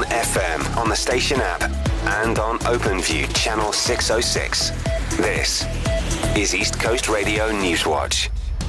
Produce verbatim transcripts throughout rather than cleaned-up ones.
on F M, on the station app, and on OpenView channel six oh six. This is East Coast Radio Newswatch.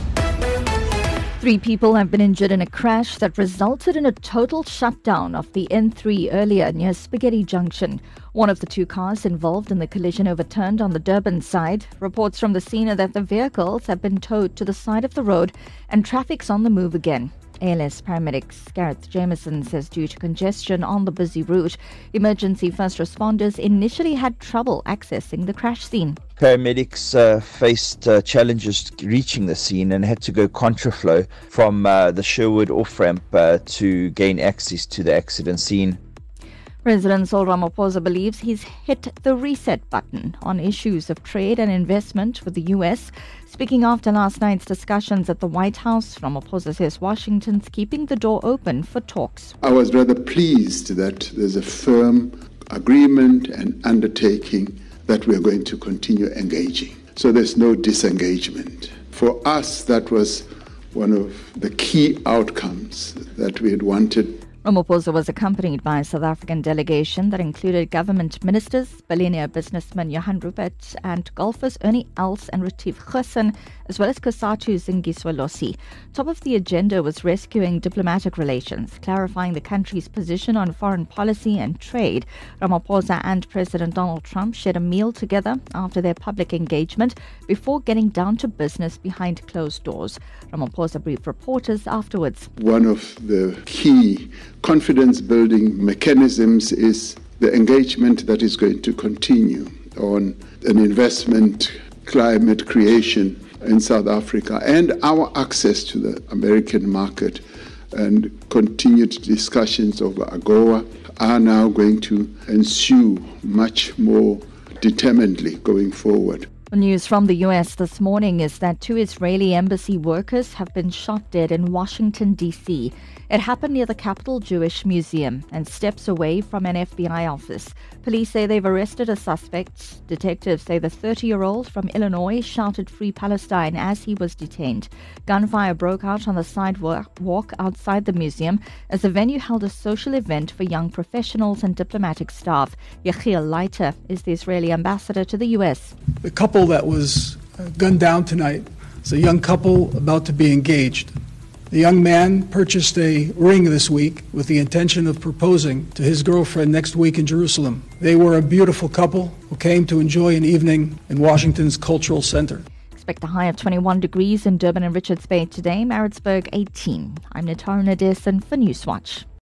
Three people have been injured in a crash that resulted in a total shutdown of the N three earlier near Spaghetti Junction. One of the two cars involved in the collision overturned on the Durban side. Reports from the scene are that the vehicles have been towed to the side of the road and traffic's on the move again. A L S paramedics Gareth Jameson says due to congestion on the busy route, emergency first responders initially had trouble accessing the crash scene. Paramedics uh, faced uh, challenges reaching the scene and had to go contraflow from uh, the Sherwood off-ramp uh, to gain access to the accident scene. President Cyril Ramaphosa believes he's hit the reset button on issues of trade and investment with the U S. Speaking after last night's discussions at the White House, Ramaphosa says Washington's keeping the door open for talks. I was rather pleased that there's a firm agreement and undertaking that we're going to continue engaging. So there's no disengagement. For us, that was one of the key outcomes that we had wanted. Ramaphosa was accompanied by a South African delegation that included government ministers, billionaire businessman Johan Rupert, and golfers Ernie Els and Retief Goosen, as well as Cosatu Zingiswa. Top of the agenda was rescuing diplomatic relations, clarifying the country's position on foreign policy and trade. Ramaphosa and President Donald Trump shared a meal together after their public engagement before getting down to business behind closed doors. Ramaphosa briefed reporters afterwards. One of the key confidence-building mechanisms is the engagement that is going to continue on an investment climate creation in South Africa and our access to the American market, and continued discussions over AGOA are now going to ensue much more determinedly going forward. News from the U S this morning is that two Israeli embassy workers have been shot dead in Washington, D C. It happened near the Capitol Jewish Museum and steps away from an F B I office. Police say they've arrested a suspect. Detectives say the thirty-year-old from Illinois shouted "Free Palestine" as he was detained. Gunfire broke out on the sidewalk outside the museum as the venue held a social event for young professionals and diplomatic staff. Yechiel Leiter is the Israeli ambassador to the U S. The couple that was gunned down tonight is a young couple about to be engaged. The young man purchased a ring this week with the intention of proposing to his girlfriend next week in Jerusalem. They were a beautiful couple who came to enjoy an evening in Washington's Cultural Center. Expect a high of twenty-one degrees in Durban and Richards Bay today, Maritzburg eighteen. I'm Natara Nadesan for Newswatch.